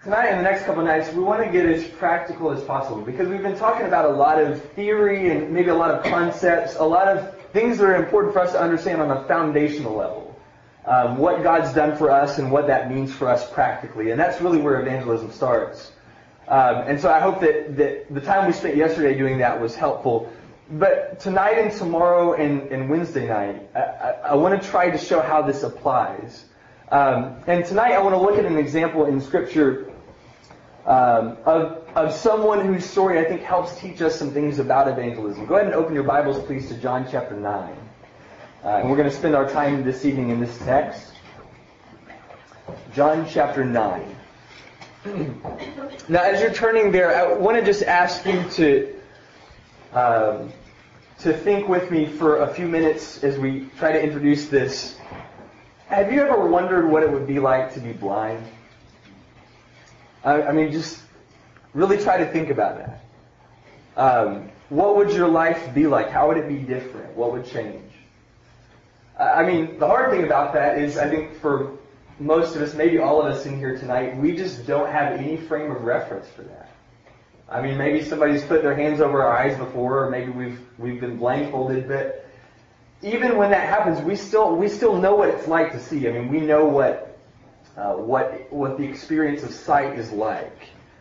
Tonight and the next couple of nights, we want to get as practical as possible because we've been talking about a lot of theory and maybe a lot of concepts, a lot of things that are important for us to understand on a foundational level. What God's done for us and what that means for us practically. And that's really where evangelism starts. And so I hope that the time we spent yesterday doing that was helpful. But tonight and tomorrow and Wednesday night, I want to try to show how this applies. And tonight I want to look at an example in Scripture of someone whose story I think helps teach us some things about evangelism. Go ahead and open your Bibles, please, to John chapter 9. And we're going to spend our time this evening in this text. John chapter 9. Now, as you're turning there, I want to just ask you to think with me for a few minutes as we try to introduce this. Have you ever wondered what it would be like to be blind? I mean, just really try to think about that. What would your life be like? How would it be different? What would change? I mean, the hard thing about that is, I think for most of us, maybe all of us in here tonight, we just don't have any frame of reference for that. I mean, maybe somebody's put their hands over our eyes before, or maybe we've been blindfolded, but even when that happens, we still know what it's like to see. I mean, we know what the experience of sight is like.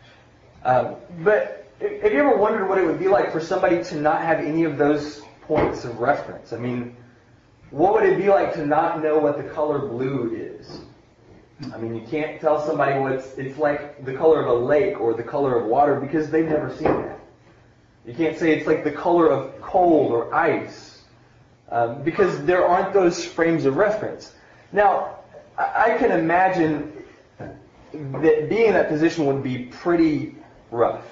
But have you ever wondered what it would be like for somebody to not have any of those points of reference? I mean, what would it be like to not know what the color blue is? I mean, you can't tell somebody what it's like the color of a lake or the color of water because they've never seen that. You can't say it's like the color of cold or ice because there aren't those frames of reference. Now, I can imagine that being in that position would be pretty rough.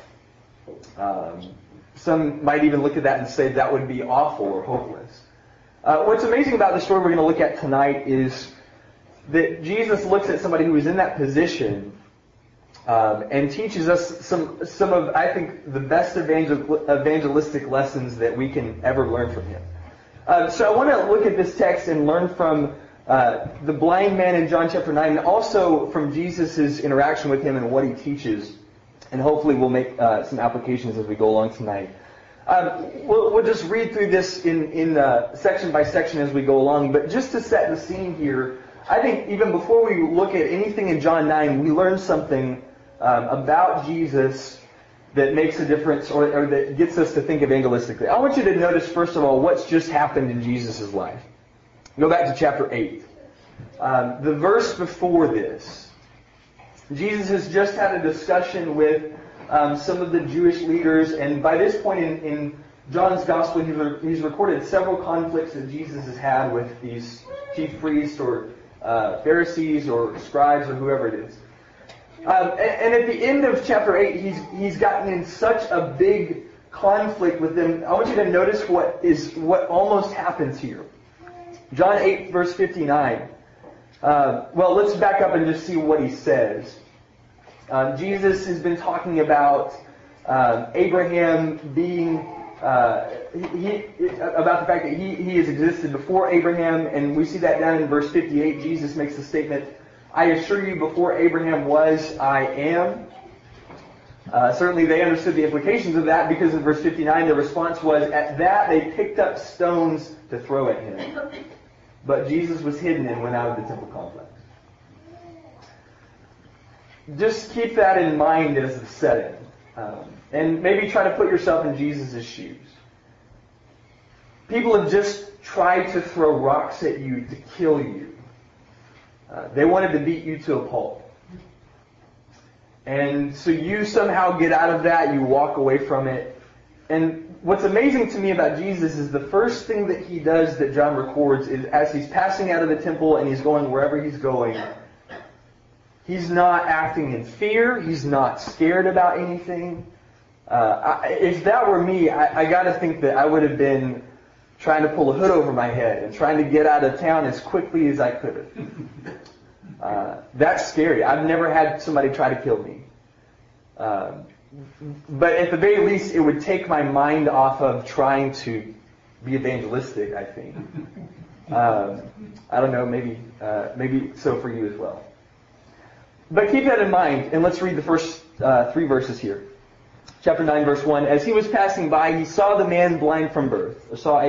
Some might even look at that and say that would be awful or hopeless. What's amazing about the story we're going to look at tonight is that Jesus looks at somebody who is in that position and teaches us some of, I think, the best evangelistic lessons that we can ever learn from him. So I want to look at this text and learn from the blind man in John chapter 9, and also from Jesus' interaction with him and what he teaches. And hopefully we'll make some applications as we go along tonight. We'll just read through this in section by section as we go along. But just to set the scene here, I think even before we look at anything in John 9, we learn something about Jesus that makes a difference or that gets us to think evangelistically. I want you to notice, first of all, what's just happened in Jesus' life. Go back to chapter 8. The verse before this, Jesus has just had a discussion with some of the Jewish leaders, and by this point in John's Gospel, he's recorded several conflicts that Jesus has had with these chief priests or Pharisees or scribes or whoever it is. And at the end of chapter 8, he's gotten in such a big conflict with them. I want you to notice what almost happens here. John 8, verse 59. Well, let's back up and just see what he says. Jesus has been talking about Abraham being, about the fact that he has existed before Abraham, and we see that down in verse 58. Jesus makes the statement, "I assure you, before Abraham was, I am." Certainly they understood the implications of that because in verse 59 the response was, "At that they picked up stones to throw at him." But Jesus was hidden and went out of the temple complex. Just keep that in mind as the setting. And maybe try to put yourself in Jesus' shoes. People have just tried to throw rocks at you to kill you. They wanted to beat you to a pulp. And so you somehow get out of that, you walk away from it. And what's amazing to me about Jesus is the first thing that he does that John records is as he's passing out of the temple and he's going wherever he's going, he's not acting in fear. He's not scared about anything. If that were me, I got to think that I would have been trying to pull a hood over my head and trying to get out of town as quickly as I could have. That's scary. I've never had somebody try to kill me. But at the very least, it would take my mind off of trying to be evangelistic, I think. I don't know, maybe so for you as well. But keep that in mind, and let's read the first 3 verses here. Chapter 9, verse 1. As he was passing by, he saw a man blind from birth.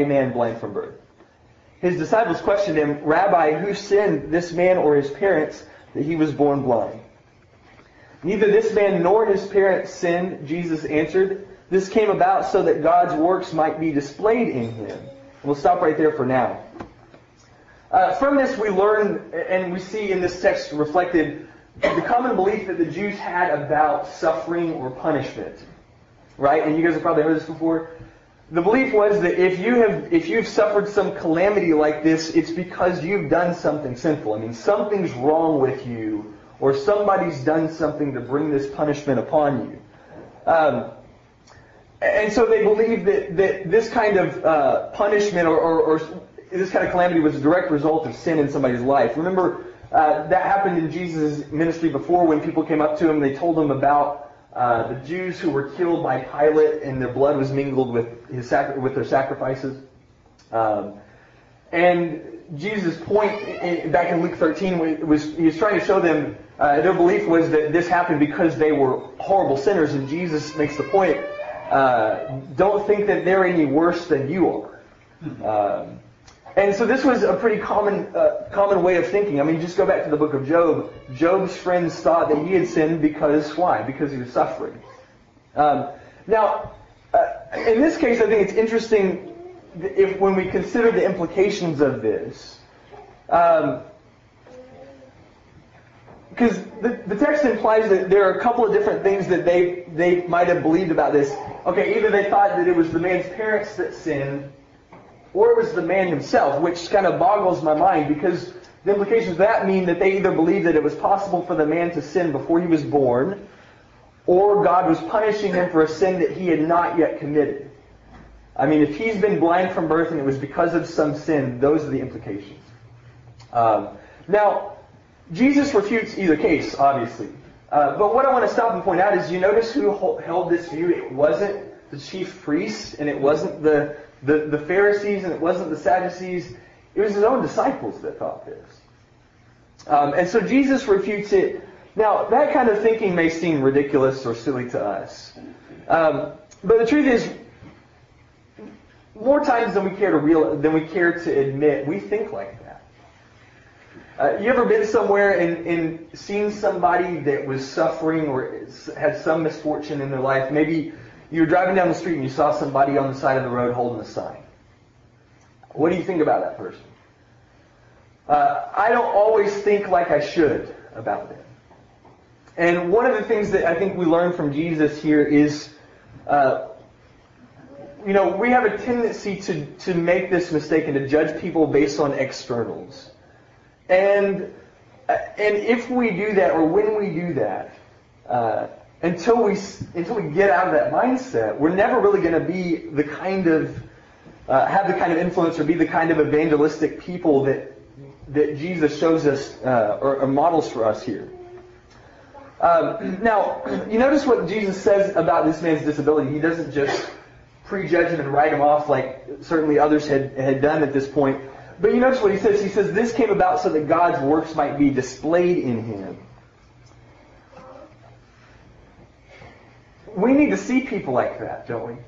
His disciples questioned him, Rabbi, who sinned, this man or his parents, that he was born blind? Neither this man nor his parents sinned, Jesus answered. This came about so that God's works might be displayed in him. We'll stop right there for now. From this we learn, and we see in this text reflected, the common belief that the Jews had about suffering or punishment. Right? And you guys have probably heard this before. The belief was that if you've suffered some calamity like this, it's because you've done something sinful. I mean, something's wrong with you, or somebody's done something to bring this punishment upon you. And so they believed that this kind of punishment or this kind of calamity was a direct result of sin in somebody's life. Remember, that happened in Jesus' ministry before when people came up to him. They told him about the Jews who were killed by Pilate and their blood was mingled with their sacrifices. And Jesus' point back in Luke 13 was he was trying to show them their belief was that this happened because they were horrible sinners, and Jesus makes the point, don't think that they're any worse than you are. And so this was a pretty common way of thinking. I mean, just go back to the book of Job. Job's friends thought that he had sinned because, why? Because he was suffering. Now, in this case, I think it's interesting when we consider the implications of this. Because the text implies that there are a couple of different things that they might have believed about this. Okay, either they thought that it was the man's parents that sinned, or it was the man himself, which kind of boggles my mind, because the implications of that mean that they either believed that it was possible for the man to sin before he was born, or God was punishing him for a sin that he had not yet committed. I mean, if he's been blind from birth and it was because of some sin, those are the implications. Now, Jesus refutes either case, obviously. But what I want to stop and point out is, you notice who held this view? It wasn't the chief priests, and it wasn't the Pharisees, and it wasn't the Sadducees. It was his own disciples that thought this. And so Jesus refutes it. Now, that kind of thinking may seem ridiculous or silly to us. But the truth is, more times than we care to admit, we think like that. You ever been somewhere and seen somebody that was suffering or had some misfortune in their life? Maybe you were driving down the street and you saw somebody on the side of the road holding a sign. What do you think about that person? I don't always think like I should about them. And one of the things that I think we learn from Jesus here is, we have a tendency to make this mistake and to judge people based on externals. And if we do that, or when we do that, until we get out of that mindset, we're never really going to be the kind of have the kind of influence or be the kind of evangelistic people that Jesus shows us or models for us here. Now, you notice what Jesus says about this man's disability. He doesn't just prejudge him and write him off like certainly others had done at this point. But you notice what he says. He says, this came about so that God's works might be displayed in him. We need to see people like that, don't we?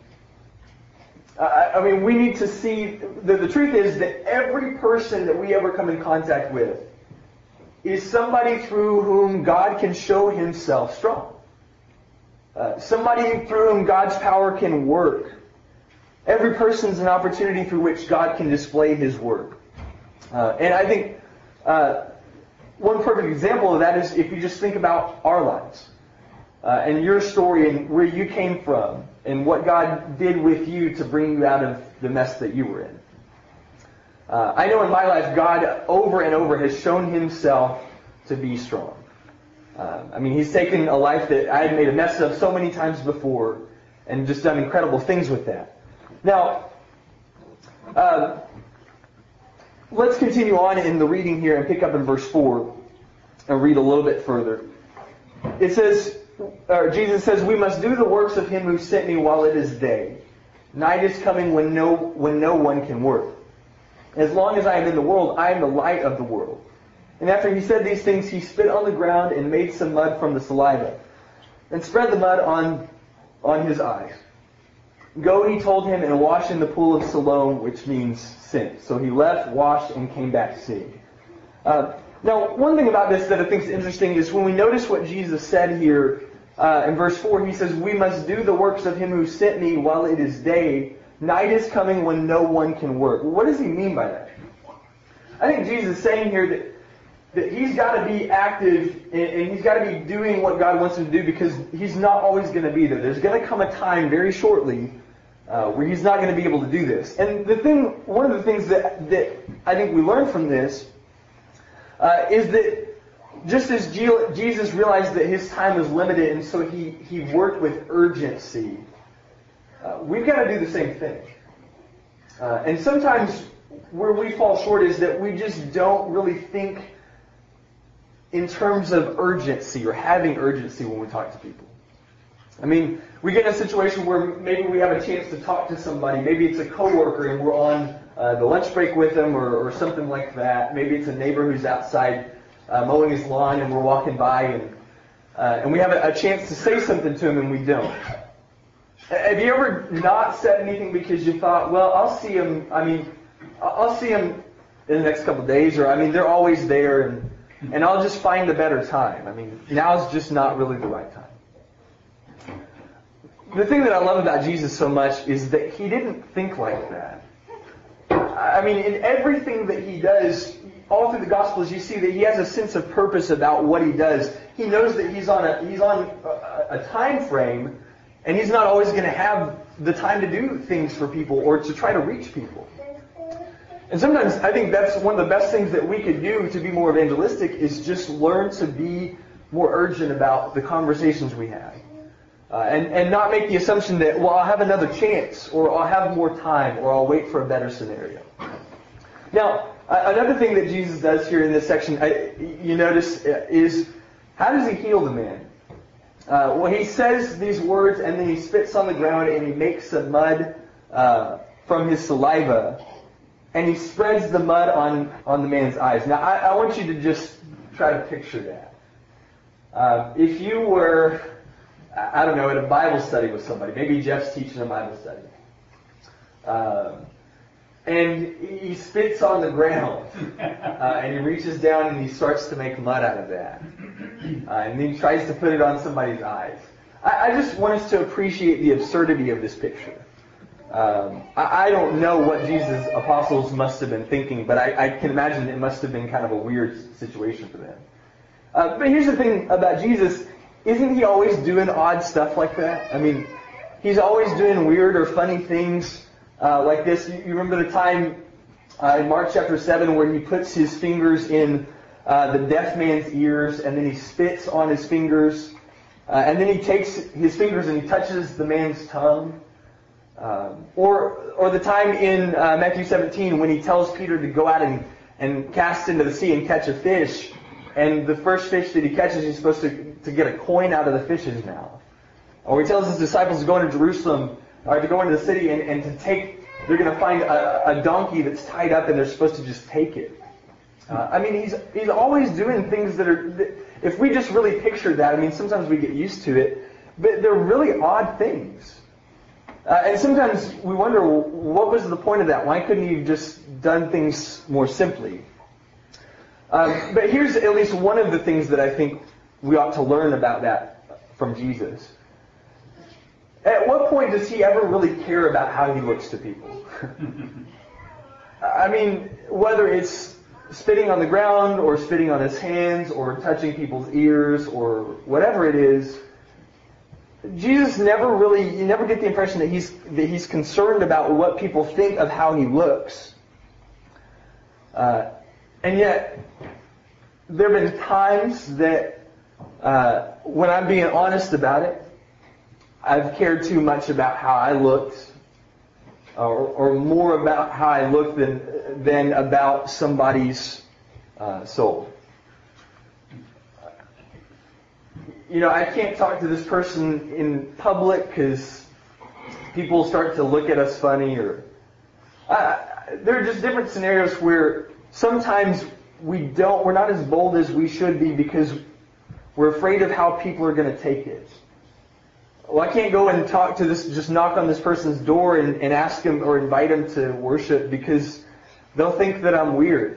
We need to see... The truth is that every person that we ever come in contact with is somebody through whom God can show himself strong. Somebody through whom God's power can work. Every person is an opportunity through which God can display his work. And I think one perfect example of that is if you just think about our lives. And your story and where you came from and what God did with you to bring you out of the mess that you were in. I know in my life, God over and over has shown himself to be strong. He's taken a life that I had made a mess of so many times before and just done incredible things with that. Now, let's continue on in the reading here and pick up in verse 4 and read a little bit further. It says, Jesus says, we must do the works of him who sent me while it is day. Night is coming when no one can work. As long as I am in the world, I am the light of the world. And after he said these things, he spit on the ground and made some mud from the saliva, and spread the mud on his eyes. Go, he told him, and wash in the pool of Siloam, which means sent. So he left, washed, and came back seeing. Now, one thing about this that I think is interesting is when we notice what Jesus said here in verse 4, he says, we must do the works of him who sent me while it is day. Night is coming when no one can work. What does he mean by that? I think Jesus is saying here that he's got to be active and he's got to be doing what God wants him to do, because he's not always going to be there. There's going to come a time very shortly where he's not going to be able to do this. And one of the things that I think we learn from this is that just as Jesus realized that his time was limited, and so he worked with urgency, we've got to do the same thing. And sometimes where we fall short is that we just don't really think in terms of urgency or having urgency when we talk to people. I mean, we get in a situation where maybe we have a chance to talk to somebody. Maybe it's a coworker and we're on the lunch break with them or something like that. Maybe it's a neighbor who's outside mowing his lawn and we're walking by and we have a chance to say something to him and we don't. Have you ever not said anything because you thought, well, I'll see him in the next couple of days, or they're always there and I'll just find a better time. Now's just not really the right time. The thing that I love about Jesus so much is that he didn't think like that. In everything that he does, all through the Gospels, you see that he has a sense of purpose about what he does. He knows that he's on a time frame, and he's not always going to have the time to do things for people or to try to reach people. And sometimes I think that's one of the best things that we could do to be more evangelistic is just learn to be more urgent about the conversations we have. And not make the assumption that, well, I'll have another chance, or I'll have more time, or I'll wait for a better scenario. Now, another thing that Jesus does here in this section, you notice, is how does he heal the man? Well, he says these words, and then he spits on the ground, and he makes some mud from his saliva, and he spreads the mud on the man's eyes. Now, I want you to just try to picture that. If you were, I don't know, at a Bible study with somebody, maybe Jeff's teaching a Bible study, and he spits on the ground, and he reaches down and he starts to make mud out of that, and then he tries to put it on somebody's eyes. I just want us to appreciate the absurdity of this picture. I don't know what Jesus' apostles must have been thinking, but I can imagine it must have been kind of a weird situation for them. But here's the thing about Jesus. Isn't he always doing odd stuff like that? He's always doing weird or funny things like this. You remember the time in Mark chapter 7 where he puts his fingers in the deaf man's ears, and then he spits on his fingers, and then he takes his fingers and he touches the man's tongue. Or the time in Matthew 17 when he tells Peter to go out and cast into the sea and catch a fish, and the first fish that he catches, he's supposed to get a coin out of the fish's mouth. Or he tells his disciples to go into Jerusalem, or to go into the city and to take, they're going to find a donkey that's tied up and they're supposed to just take it. He's always doing things that if we just really picture that, sometimes we get used to it, but they're really odd things. And sometimes we wonder, what was the point of that? Why couldn't he have just done things more simply? But here's at least one of the things that I think we ought to learn about that from Jesus. At what point does he ever really care about how he looks to people? Whether it's spitting on the ground or spitting on his hands or touching people's ears or whatever it is, Jesus you never get the impression that he's concerned about what people think of how he looks. And yet, there have been times that when I'm being honest about it, I've cared too much about how I looked, or more about how I looked than about somebody's soul. I can't talk to this person in public because people start to look at us funny, or there are just different scenarios where sometimes we're not as bold as we should be because we're afraid of how people are going to take it. Well, I can't go and just knock on this person's door and ask him or invite him to worship because they'll think that I'm weird.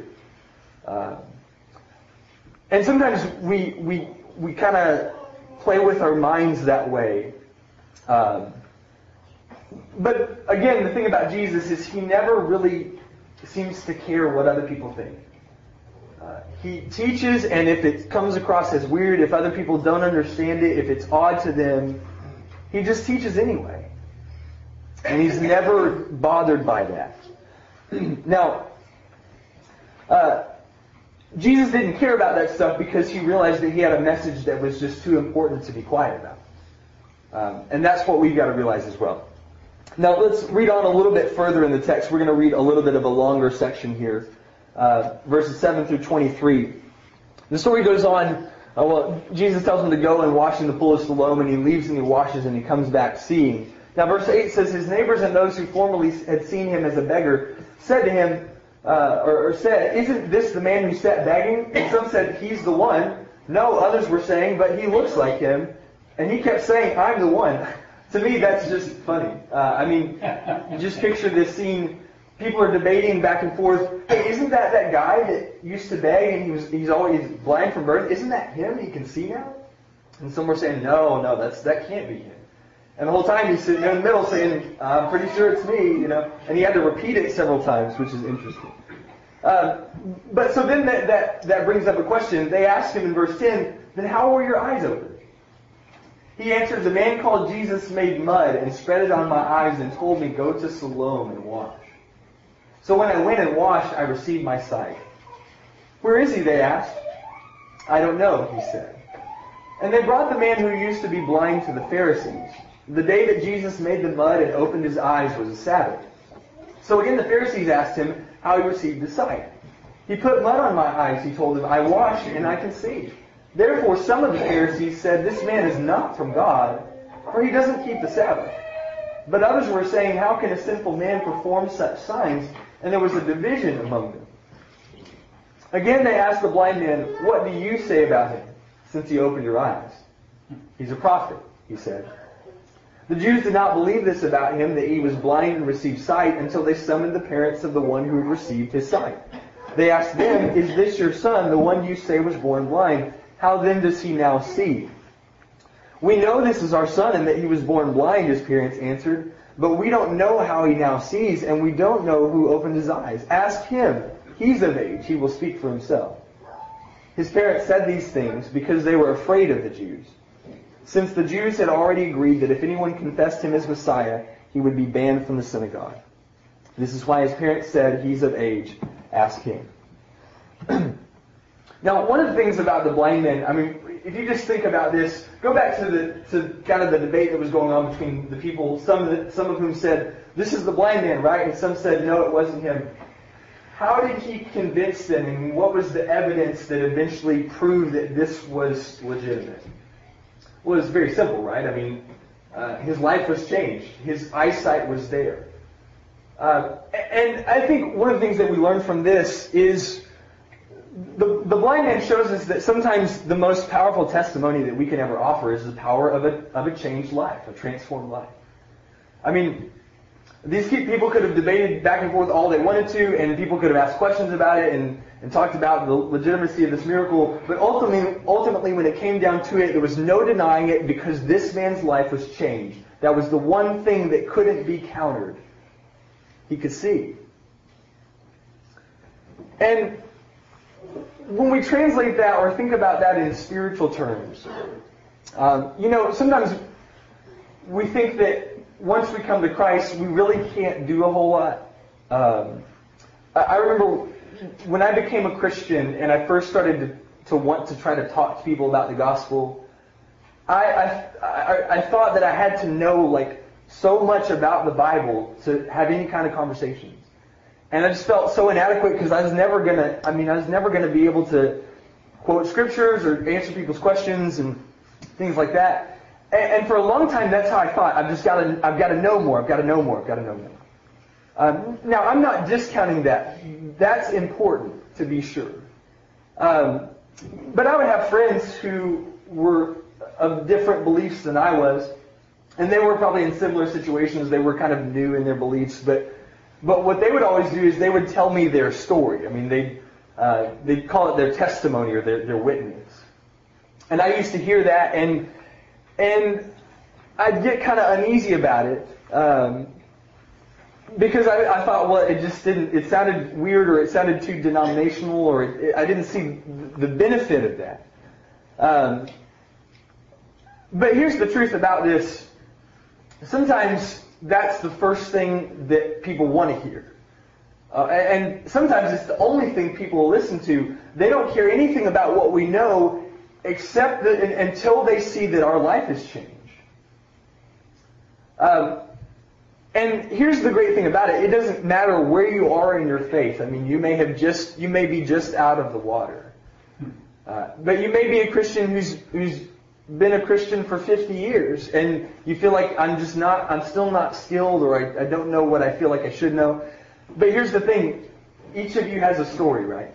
And sometimes we kind of play with our minds that way. But again, the thing about Jesus is he never really seems to care what other people think. He teaches, and if it comes across as weird, if other people don't understand it, if it's odd to them, he just teaches anyway. And he's never bothered by that. Now, Jesus didn't care about that stuff because he realized that he had a message that was just too important to be quiet about. And that's what we've got to realize as well. Now, let's read on a little bit further in the text. We're going to read a little bit of a longer section here. Verses 7 through 23. The story goes on. Jesus tells him to go and wash in the pool of Siloam, and he leaves and he washes and he comes back seeing. Now verse 8 says, his neighbors and those who formerly had seen him as a beggar said to him, or said, isn't this the man who sat begging? And some said, he's the one. No, others were saying, but he looks like him. And he kept saying, I'm the one. To me, that's just funny. Just picture this scene. People are debating back and forth. Hey, isn't that guy that used to beg and he's always blind from birth? Isn't that him? He can see now? And some were saying, no, that can't be him. And the whole time he's sitting there in the middle saying, I'm pretty sure it's me, And he had to repeat it several times, which is interesting. But so then that brings up a question. They asked him in verse 10, then how were your eyes opened? He answered, the man called Jesus made mud and spread it on my eyes and told me, go to Siloam and wash. So when I went and washed, I received my sight. Where is he, they asked. I don't know, he said. And they brought the man who used to be blind to the Pharisees. The day that Jesus made the mud and opened his eyes was a Sabbath. So again the Pharisees asked him how he received his sight. He put mud on my eyes, he told them. I washed and I can see. Therefore some of the Pharisees said, this man is not from God, for he doesn't keep the Sabbath. But others were saying, how can a sinful man perform such signs? And there was a division among them. Again they asked the blind man, what do you say about him, since he opened your eyes? He's a prophet, he said. The Jews did not believe this about him, that he was blind and received sight, until they summoned the parents of the one who had received his sight. They asked them, is this your son, the one you say was born blind? How then does he now see? We know this is our son and that he was born blind, his parents answered. But we don't know how he now sees, and we don't know who opened his eyes. Ask him. He's of age. He will speak for himself. His parents said these things because they were afraid of the Jews, since the Jews had already agreed that if anyone confessed him as Messiah, he would be banned from the synagogue. This is why his parents said, he's of age. Ask him. Now, one of the things about the blind men, if you just think about this, go back to kind of the debate that was going on between the people, some of whom said, this is the blind man, right? And some said, no, it wasn't him. How did he convince them, and what was the evidence that eventually proved that this was legitimate? Well, it's very simple, right? His life was changed. His eyesight was there. And I think one of the things that we learn from this is the blind man shows us that sometimes the most powerful testimony that we can ever offer is the power of a changed life, a transformed life. These people could have debated back and forth all they wanted to, and people could have asked questions about it and talked about the legitimacy of this miracle, but ultimately when it came down to it, there was no denying it because this man's life was changed. That was the one thing that couldn't be countered. He could see. And when we translate that or think about that in spiritual terms, sometimes we think that once we come to Christ, we really can't do a whole lot. I remember when I became a Christian and I first started to want to try to talk to people about the gospel, I thought that I had to know so much about the Bible to have any kind of conversations. And I just felt so inadequate because I was never gonna be able to quote scriptures or answer people's questions and things like that. And for a long time, that's how I thought. I've got to know more. Now, I'm not discounting that. That's important to be sure. But I would have friends who were of different beliefs than I was, and they were probably in similar situations. They were kind of new in their beliefs, but what they would always do is they would tell me their story. I mean, they'd call it their testimony or their witness. And I used to hear that, and I'd get kind of uneasy about it, because I thought, well, it sounded weird, or it sounded too denominational, or I didn't see the benefit of that. But here's the truth about this. Sometimes that's the first thing that people want to hear. And sometimes it's the only thing people will listen to. They don't care anything about what we know except that until they see that our life has changed. And here's the great thing about it. It doesn't matter where you are in your faith. I mean, you may be just out of the water. But you may be a Christian who's been a Christian for 50 years, and you feel like I'm still not skilled, or I don't know what I feel like I should know. But here's the thing. Each of you has a story, right?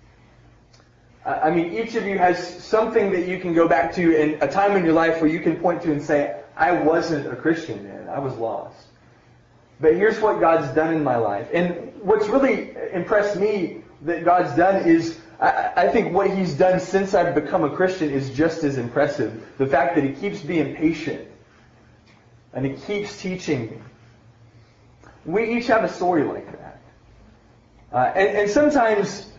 I mean, each of you has something that you can go back to, in a time in your life where you can point to and say, I wasn't a Christian then. I was lost. But here's what God's done in my life. And what's really impressed me that God's done is, I think what He's done since I've become a Christian is just as impressive. The fact that He keeps being patient. And He keeps teaching me. We each have a story like that. And sometimes,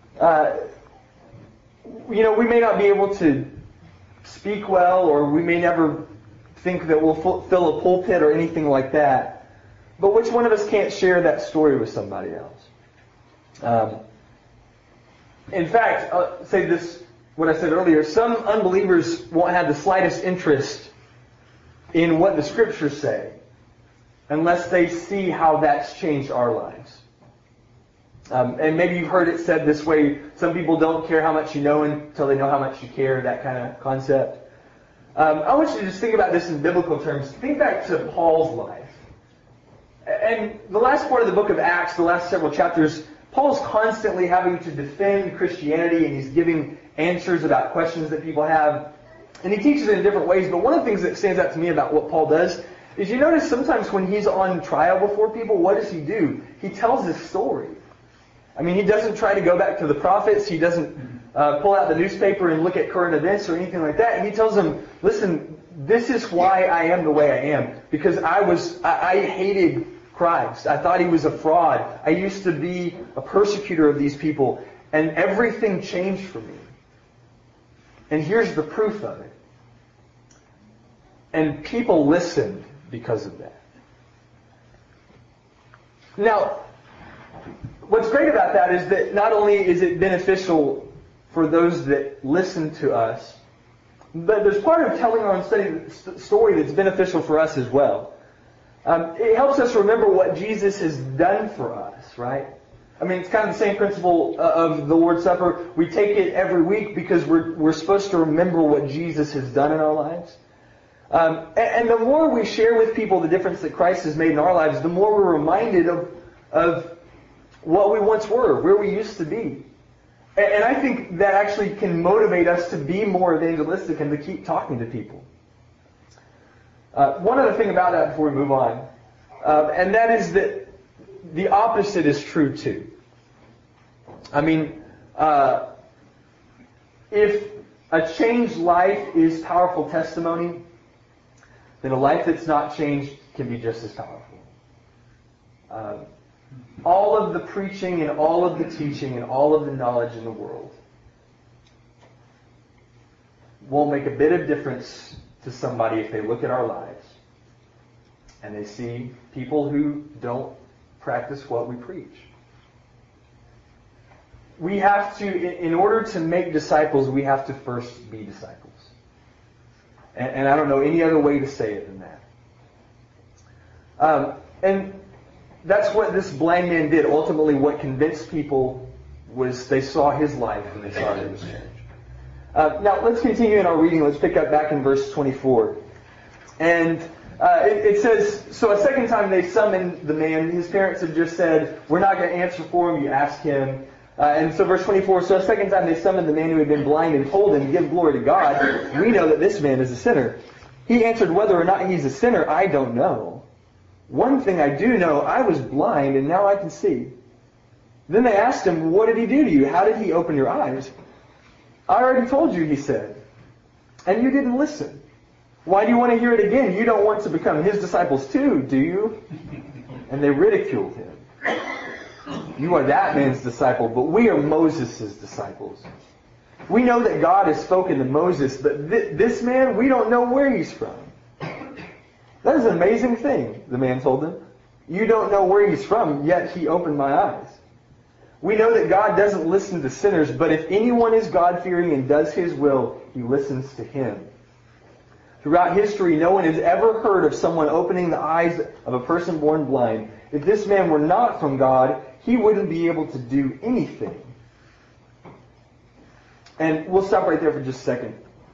we may not be able to speak well, or we may never think that we'll fill a pulpit or anything like that. But which one of us can't share that story with somebody else? In fact, I'll say this, what I said earlier, some unbelievers won't have the slightest interest in what the Scriptures say unless they see how that's changed our lives. And maybe you've heard it said this way, some people don't care how much you know until they know how much you care, that kind of concept. I want you to just think about this in biblical terms. Think back to Paul's life. And the last part of the book of Acts, the last several chapters, Paul's constantly having to defend Christianity, and he's giving answers about questions that people have. And he teaches it in different ways, but one of the things that stands out to me about what Paul does is you notice sometimes when he's on trial before people, what does he do? He tells his story. I mean, he doesn't try to go back to the prophets. He doesn't pull out the newspaper and look at current events or anything like that. And he tells them, listen, this is why I am the way I am. Because I hated Christ. I thought He was a fraud. I used to be a persecutor of these people. And everything changed for me. And here's the proof of it. And people listened because of that. Now, what's great about that is that not only is it beneficial for those that listen to us, but there's part of telling our own story that's beneficial for us as well. It helps us remember what Jesus has done for us, right? I mean, it's kind of the same principle of the Lord's Supper. We take it every week because we're supposed to remember what Jesus has done in our lives. And the more we share with people the difference that Christ has made in our lives, the more we're reminded of what we once were, where we used to be. And I think that actually can motivate us to be more evangelistic and to keep talking to people. One other thing about that before we move on, and that is that the opposite is true too. I mean, if a changed life is powerful testimony, then a life that's not changed can be just as powerful. All of the preaching and all of the teaching and all of the knowledge in the world won't make a bit of difference to somebody if they look at our lives and they see people who don't practice what we preach. We have to, in order to make disciples, we have to first be disciples. And I don't know any other way to say it than that. And that's what this blind man did. Ultimately, what convinced people was they saw his life and they saw his change. Now, let's continue in our reading. Let's pick up back in verse 24. And it says, so a second time they summoned the man. His parents had just said, we're not going to answer for him. You ask him. And so verse 24, so a second time they summoned the man who had been blind and told him, give glory to God. We know that this man is a sinner. He answered, whether or not he's a sinner, I don't know. One thing I do know, I was blind and now I can see. Then they asked him, what did he do to you? How did he open your eyes? I already told you, he said, and you didn't listen. Why do you want to hear it again? You don't want to become his disciples too, do you? And they ridiculed him. You are that man's disciple, but we are Moses' disciples. We know that God has spoken to Moses, but this man, we don't know where he's from. That is an amazing thing, the man told them. You don't know where he's from, yet he opened my eyes. We know that God doesn't listen to sinners, but if anyone is God-fearing and does his will, he listens to him. Throughout history, no one has ever heard of someone opening the eyes of a person born blind. If this man were not from God, he wouldn't be able to do anything. And we'll stop right there for just a second.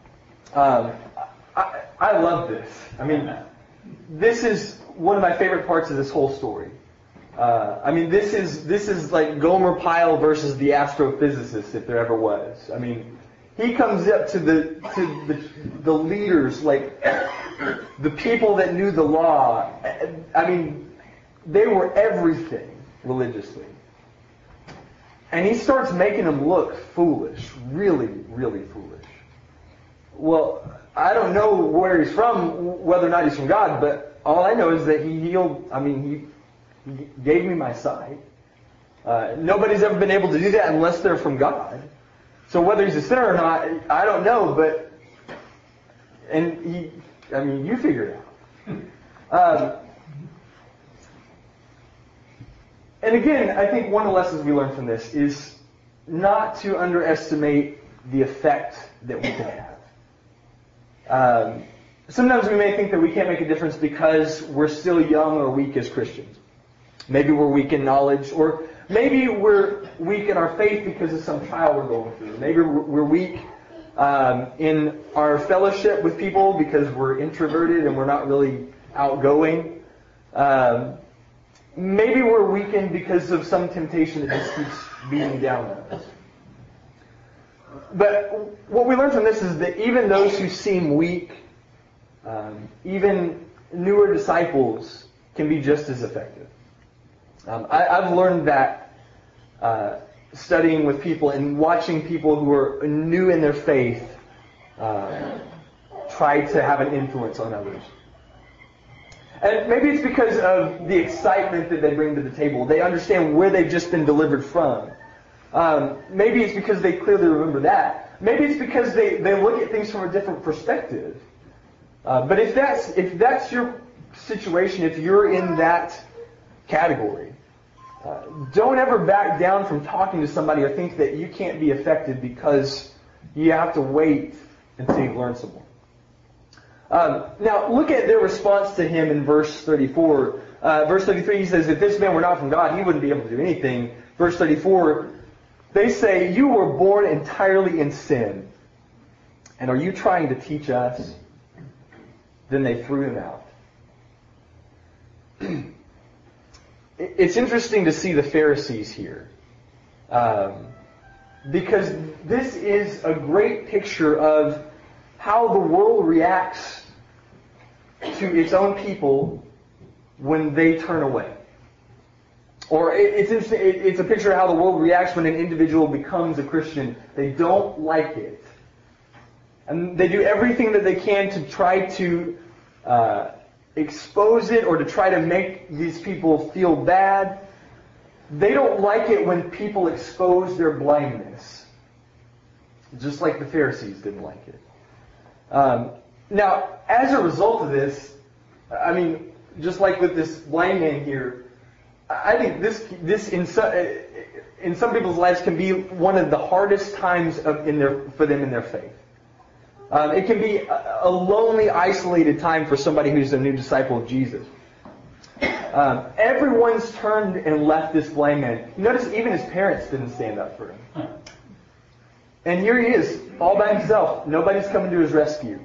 I love this. I mean, this is one of my favorite parts of this whole story. This is like Gomer Pyle versus the astrophysicist, if there ever was. I mean, he comes up to the leaders, like the people that knew the law. I mean, they were everything religiously. And he starts making them look foolish, really, really foolish. Well, I don't know where he's from, whether or not he's from God, but all I know is that he healed, he gave me my sight. Nobody's ever been able to do that unless they're from God. So whether he's a sinner or not, I don't know, but, you figure it out. And again, I think one of the lessons we learn from this is not to underestimate the effect that we can have. Sometimes we may think that we can't make a difference because we're still young or weak as Christians. Maybe we're weak in knowledge, or maybe we're weak in our faith because of some trial we're going through. Maybe we're weak in our fellowship with people because we're introverted and we're not really outgoing. Maybe we're weakened because of some temptation that just keeps beating down on us. But what we learn from this is that even those who seem weak, even newer disciples, can be just as effective. I've learned that studying with people and watching people who are new in their faith try to have an influence on others. And maybe it's because of the excitement that they bring to the table. They understand where they've just been delivered from. Maybe it's because they clearly remember that. Maybe it's because they look at things from a different perspective. But if that's your situation, if you're in that category, don't ever back down from talking to somebody or think that you can't be effective because you have to wait until you've learned some more. Now, look at their response to him in verse 34. Verse 33, he says, if this man were not from God, he wouldn't be able to do anything. Verse 34, they say, you were born entirely in sin, and are you trying to teach us? Then they threw him out. It's interesting to see the Pharisees here. Because this is a great picture of how the world reacts to its own people when they turn away. Or it's interesting, it's a picture of how the world reacts when an individual becomes a Christian. They don't like it. And they do everything that they can to try to expose it or to try to make these people feel bad. They don't like it when people expose their blindness. Just like the Pharisees didn't like it. Now, as a result of this, just like with this blind man here, I think this in some people's lives can be one of the hardest times for them in their faith. It can be a lonely, isolated time for somebody who's a new disciple of Jesus. Everyone's turned and left this blind man. You notice even his parents didn't stand up for him. And here he is, all by himself. Nobody's coming to his rescue.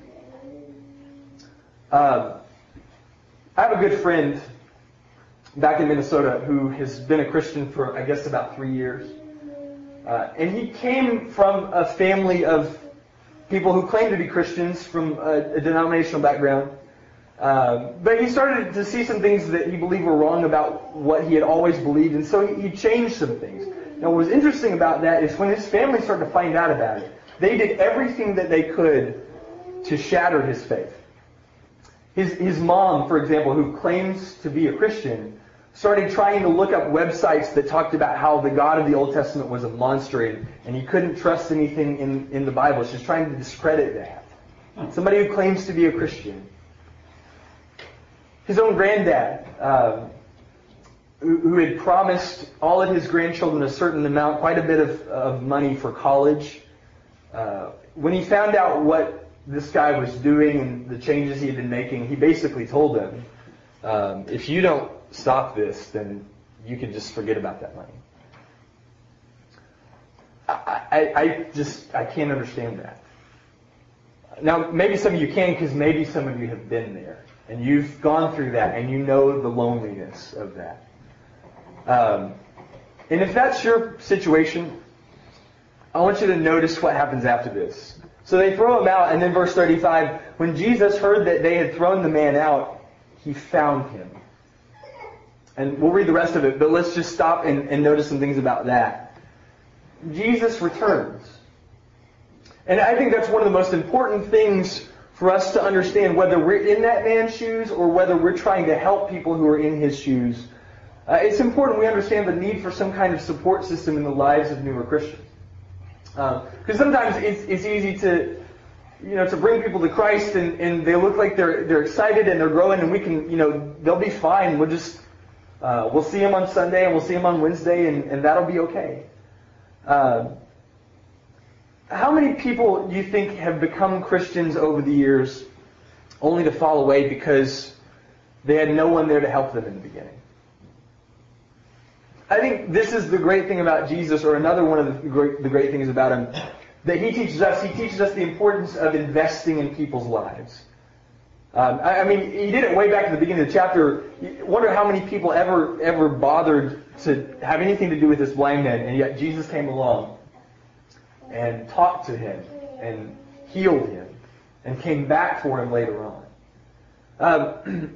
I have a good friend back in Minnesota who has been a Christian for, I guess, about 3 years. And he came from a family of people who claimed to be Christians from a denominational background. But he started to see some things that he believed were wrong about what he had always believed, and so he changed some things. Now, what was interesting about that is when his family started to find out about it, they did everything that they could to shatter his faith. His mom, for example, who claims to be a Christian, started trying to look up websites that talked about how the God of the Old Testament was a monster and he couldn't trust anything in the Bible. She's trying to discredit that. Somebody who claims to be a Christian. His own granddad, who had promised all of his grandchildren a certain amount, quite a bit of money for college. When he found out what this guy was doing and the changes he had been making, he basically told them, if you don't stop this, then you can just forget about that money. I can't understand that. Now, maybe some of you can, because maybe some of you have been there. And you've gone through that, and you know the loneliness of that. And if that's your situation, I want you to notice what happens after this. So they throw him out, and then verse 35, when Jesus heard that they had thrown the man out, he found him. And we'll read the rest of it, but let's just stop and notice some things about that. Jesus returns. And I think that's one of the most important things for us to understand, whether we're in that man's shoes or whether we're trying to help people who are in his shoes. It's important we understand the need for some kind of support system in the lives of newer Christians. Because sometimes it's easy to bring people to Christ and they look like they're excited and they're growing and we can, they'll be fine. We'll see them on Sunday and we'll see them on Wednesday and that'll be okay. How many people do you think have become Christians over the years only to fall away because they had no one there to help them in the beginning? I think this is the great thing about Jesus, or another one of the great things about him, that he teaches us. He teaches us the importance of investing in people's lives. He did it way back at the beginning of the chapter. You wonder how many people ever bothered to have anything to do with this blind man, and yet Jesus came along and talked to him and healed him and came back for him later on.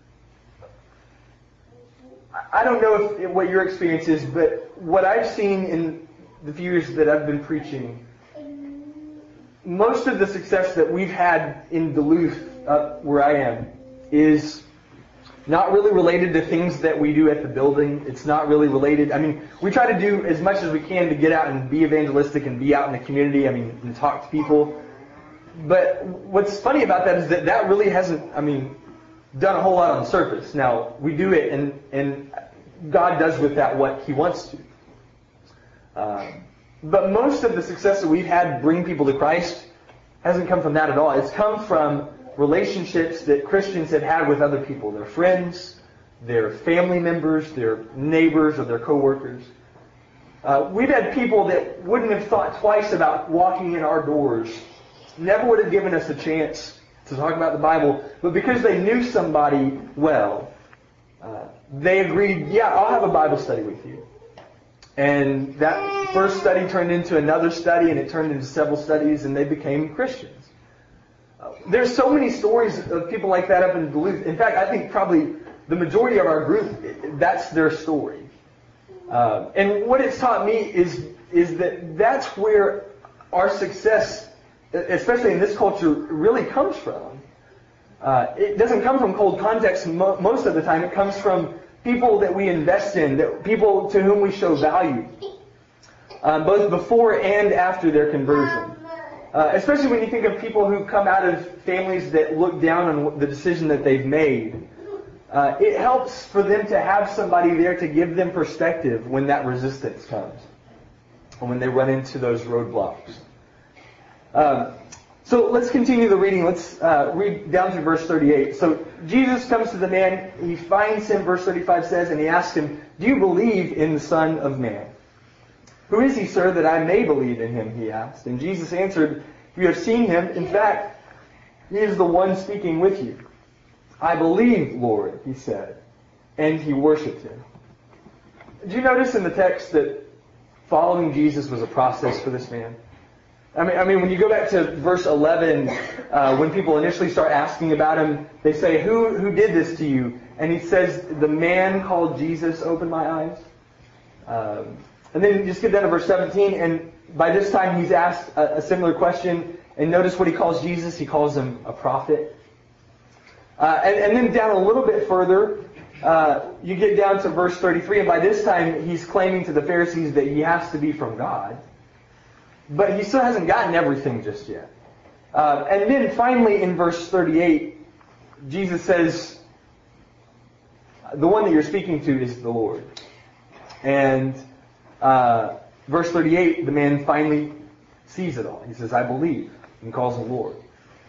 I don't know what your experience is, but what I've seen in the few years that I've been preaching, most of the success that we've had in Duluth, up where I am, is not really related to things that we do at the building. It's not really related. We try to do as much as we can to get out and be evangelistic and be out in the community, and talk to people. But what's funny about that is that really hasn't, done a whole lot on the surface. Now, we do it, and God does with that what He wants to. But most of the success that we've had bring people to Christ hasn't come from that at all. It's come from relationships that Christians have had with other people, their friends, their family members, their neighbors, or their coworkers. We've had people that wouldn't have thought twice about walking in our doors, never would have given us a chance to talk about the Bible, but because they knew somebody well, they agreed, yeah, I'll have a Bible study with you. And that first study turned into another study, and it turned into several studies, and they became Christians. There's so many stories of people like that up in Duluth. In fact, I think probably the majority of our group, that's their story. And what it's taught me is that that's where our success, especially in this culture, really comes from. It doesn't come from cold context most of the time. It comes from people that we invest in, people to whom we show value, both before and after their conversion. Especially when you think of people who come out of families that look down on the decision that they've made. It helps for them to have somebody there to give them perspective when that resistance comes, or when they run into those roadblocks. So let's continue the reading. Let's read down to verse 38. So Jesus comes to the man, he finds him, verse 35 says, and he asks him, "Do you believe in the Son of Man?" "Who is he, sir, that I may believe in him?" he asked. And Jesus answered, "You have seen him. In fact, he is the one speaking with you." "I believe, Lord," he said. And he worshipped him. Did you notice in the text that following Jesus was a process for this man. I mean, when you go back to verse 11, when people initially start asking about him, they say, who did this to you? And he says, the man called Jesus opened my eyes. And then you just get down to verse 17, and by this time he's asked a similar question, and notice what he calls Jesus. He calls him a prophet. And then down a little bit further, you get down to verse 33, and by this time he's claiming to the Pharisees that he has to be from God. But he still hasn't gotten everything just yet. And then finally in verse 38, Jesus says, the one that you're speaking to is the Lord. And verse 38, the man finally sees it all. He says, I believe, and calls him Lord.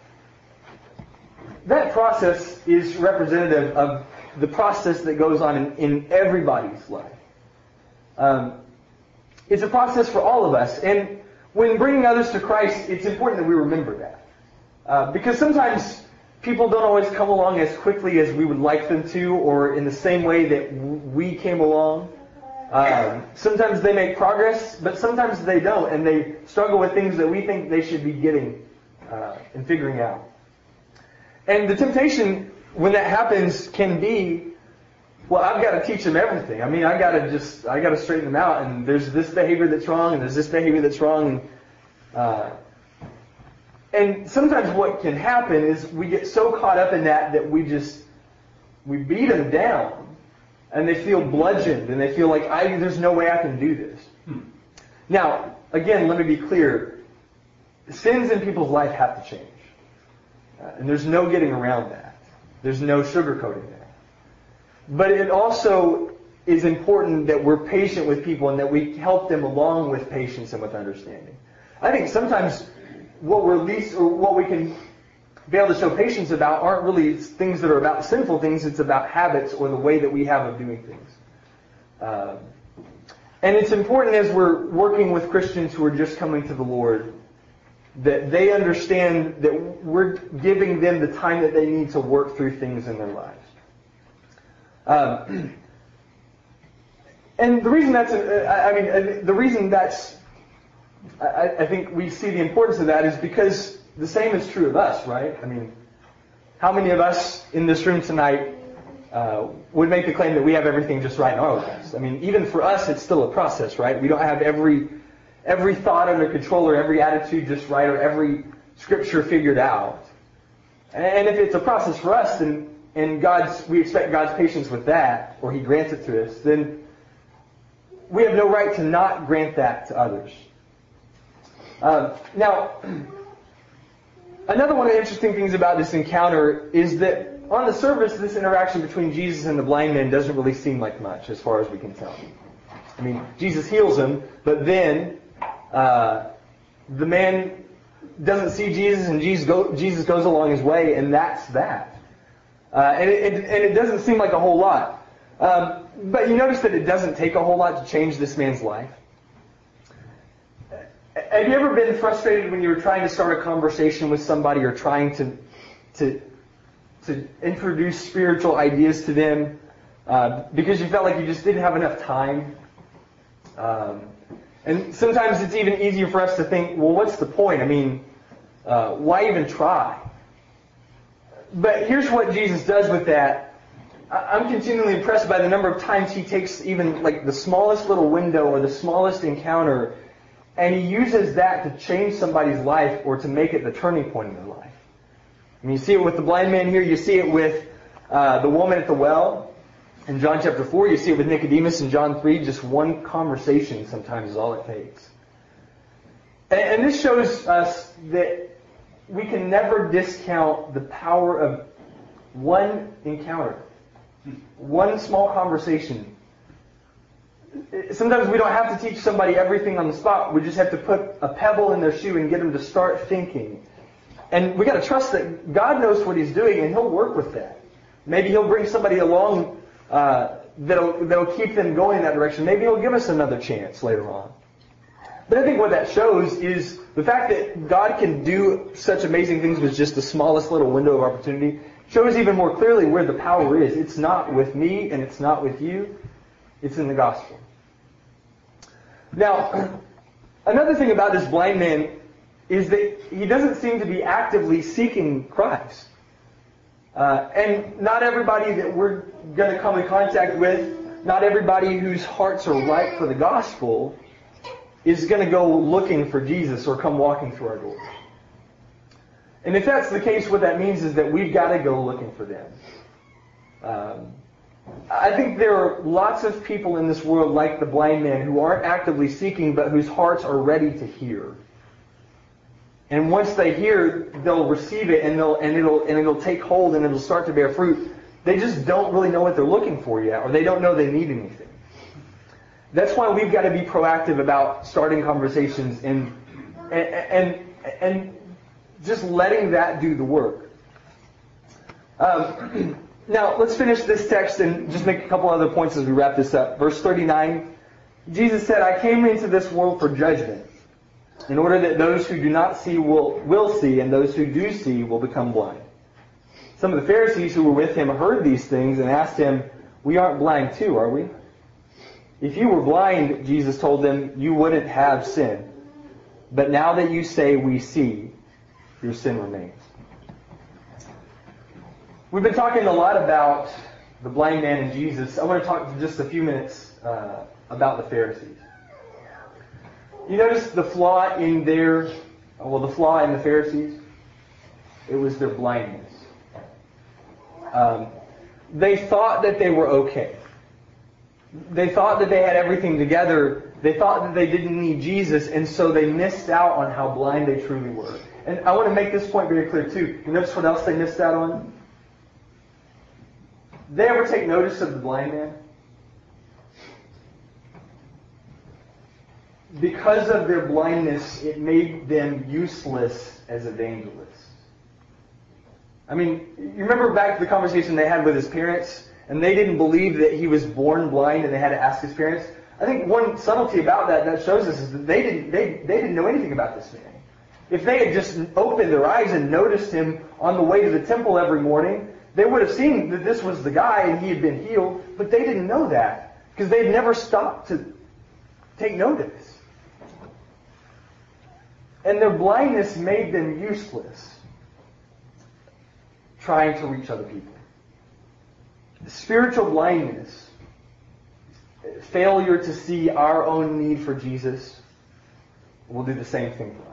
That process is representative of the process that goes on in everybody's life. It's a process for all of us. And when bringing others to Christ, it's important that we remember that. Because sometimes people don't always come along as quickly as we would like them to, or in the same way that we came along. Sometimes they make progress, but sometimes they don't, and they struggle with things that we think they should be getting and figuring out. And the temptation when that happens can be, well, I've got to teach them everything. I mean, I got to straighten them out. And there's this behavior that's wrong, and there's this behavior that's wrong. And sometimes what can happen is we get so caught up in that we beat them down, and they feel bludgeoned, and they feel like there's no way I can do this. Now, again, let me be clear: sins in people's life have to change, and there's no getting around that. There's no sugarcoating that. But it also is important that we're patient with people and that we help them along with patience and with understanding. I think sometimes what we can be able to show patience about aren't really things that are about sinful things. It's about habits or the way that we have of doing things. And it's important as we're working with Christians who are just coming to the Lord that they understand that we're giving them the time that they need to work through things in their lives. And the reason I think we see the importance of that is because the same is true of us, right? I mean, how many of us in this room tonight would make the claim that we have everything just right in our lives? I mean, even for us, it's still a process, right? We don't have every thought under control or every attitude just right or every scripture figured out. And if it's a process for us, then we expect God's patience with that, or He grants it to us, then we have no right to not grant that to others. Now, another one of the interesting things about this encounter is that on the surface, this interaction between Jesus and the blind man doesn't really seem like much, as far as we can tell. I mean, Jesus heals him, but then the man doesn't see Jesus, and Jesus goes along his way, and that's that. And it doesn't seem like a whole lot. But you notice that it doesn't take a whole lot to change this man's life. Have you ever been frustrated when you were trying to start a conversation with somebody or trying to introduce spiritual ideas to them because you felt like you just didn't have enough time? And sometimes it's even easier for us to think, well, what's the point? I mean, why even try? But here's what Jesus does with that. I'm continually impressed by the number of times He takes even like the smallest little window or the smallest encounter, and He uses that to change somebody's life or to make it the turning point in their life. I mean, you see it with the blind man here. You see it with the woman at the well in John chapter 4. You see it with Nicodemus in John 3. Just one conversation sometimes is all it takes. And this shows us that we can never discount the power of one encounter, one small conversation. Sometimes we don't have to teach somebody everything on the spot. We just have to put a pebble in their shoe and get them to start thinking. And we got to trust that God knows what He's doing, and He'll work with that. Maybe He'll bring somebody along that'll keep them going in that direction. Maybe He'll give us another chance later on. But I think what that shows is the fact that God can do such amazing things with just the smallest little window of opportunity shows even more clearly where the power is. It's not with me and it's not with you. It's in the gospel. Now, another thing about this blind man is that he doesn't seem to be actively seeking Christ. And not everybody that we're going to come in contact with, not everybody whose hearts are ripe for the gospel is going to go looking for Jesus or come walking through our doors. And if that's the case, what that means is that we've got to go looking for them. I think there are lots of people in this world like the blind man who aren't actively seeking, but whose hearts are ready to hear. And once they hear, they'll receive it, and it'll take hold, and it'll start to bear fruit. They just don't really know what they're looking for yet, or they don't know they need anything. That's why we've got to be proactive about starting conversations and just letting that do the work. Now, let's finish this text and just make a couple other points as we wrap this up. Verse 39, Jesus said, I came into this world for judgment, in order that those who do not see will see, and those who do see will become blind. Some of the Pharisees who were with him heard these things and asked him, we aren't blind too, are we? If you were blind, Jesus told them, you wouldn't have sin. But now that you say we see, your sin remains. We've been talking a lot about the blind man and Jesus. I want to talk for just a few minutes about the Pharisees. You notice the flaw in the Pharisees? It was their blindness. They thought that they were okay. They thought that they had everything together. They thought that they didn't need Jesus, and so they missed out on how blind they truly were. And I want to make this point very clear too. You notice what else they missed out on? They ever take notice of the blind man? Because of their blindness, it made them useless as evangelists. I mean, you remember back to the conversation they had with his parents, and they didn't believe that he was born blind, and they had to ask his parents. I think one subtlety about that shows us is that they didn't know anything about this man. If they had just opened their eyes and noticed him on the way to the temple every morning, they would have seen that this was the guy and he had been healed, but they didn't know that because they'd never stopped to take notice. And their blindness made them useless trying to reach other people. Spiritual blindness, failure to see our own need for Jesus, will do the same thing for us.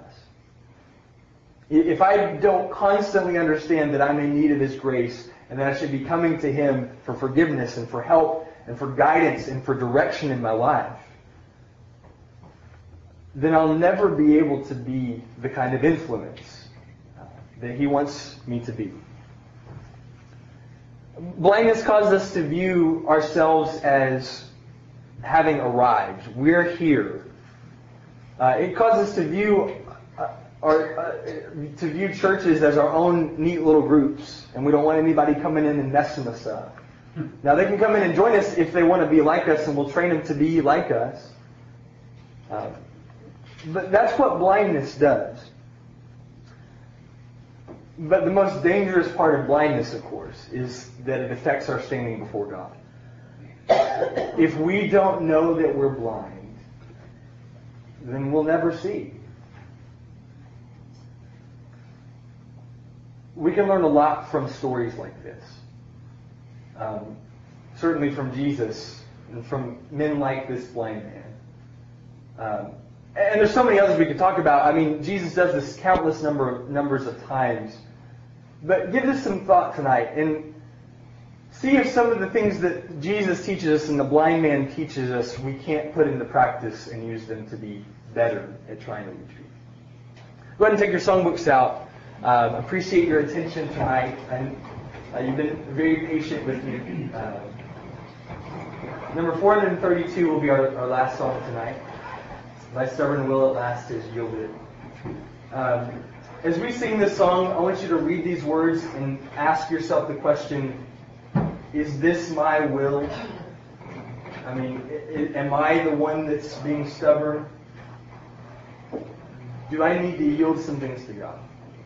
If I don't constantly understand that I'm in need of His grace and that I should be coming to Him for forgiveness and for help and for guidance and for direction in my life, then I'll never be able to be the kind of influence that He wants me to be. Blindness causes us to view ourselves as having arrived. We're here. It causes us to view churches as our own neat little groups, and we don't want anybody coming in and messing us up. Now they can come in and join us if they want to be like us, and we'll train them to be like us. But that's what blindness does. But the most dangerous part of blindness, of course, is that it affects our standing before God. If we don't know that we're blind, then we'll never see. We can learn a lot from stories like this. Certainly from Jesus and from men like this blind man. And there's so many others we could talk about. I mean, Jesus does this countless numbers of times. But give this some thought tonight and see if some of the things that Jesus teaches us and the blind man teaches us we can't put into practice and use them to be better at trying to reach people. Go ahead and take your songbooks out. Appreciate your attention tonight, and you've been very patient with me. Number 432 will be our last song tonight. Thy stubborn will at last is yielded. As we sing this song, I want you to read these words and ask yourself the question, is this my will? I mean, am I the one that's being stubborn? Do I need to yield some things to God?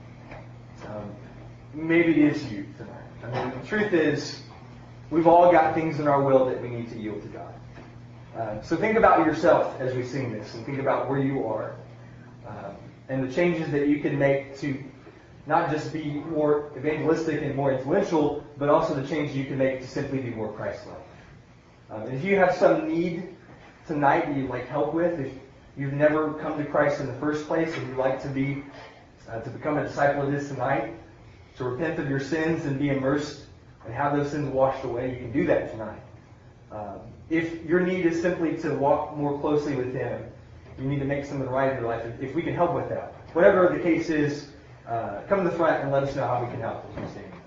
Maybe it is you tonight. I mean, the truth is, we've all got things in our will that we need to yield to God. So think about yourself as we sing this, and think about where you are, and the changes that you can make to not just be more evangelistic and more influential, but also the changes you can make to simply be more Christ-like. And if you have some need tonight that you'd like help with, if you've never come to Christ in the first place, and you'd like to become a disciple of His tonight, to repent of your sins and be immersed and have those sins washed away, you can do that tonight. If your need is simply to walk more closely with Him, you need to make something right in your life, if we can help with that. Whatever the case is, come to the front and let us know how we can help as you stand.